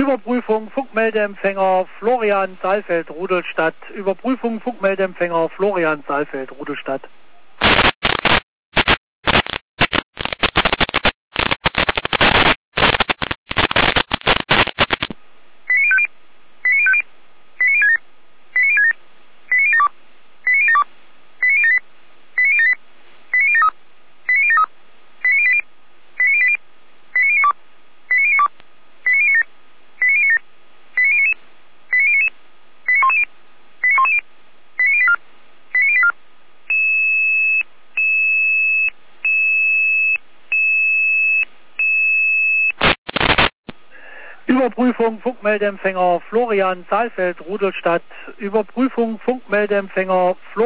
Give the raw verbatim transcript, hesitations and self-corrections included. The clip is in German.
Überprüfung Funkmeldeempfänger Florian Saalfeld Rudolstadt. Überprüfung Funkmeldeempfänger Florian Saalfeld Rudolstadt. Überprüfung Funkmeldeempfänger Florian Saalfeld Rudolstadt. Überprüfung Funkmeldeempfänger Florian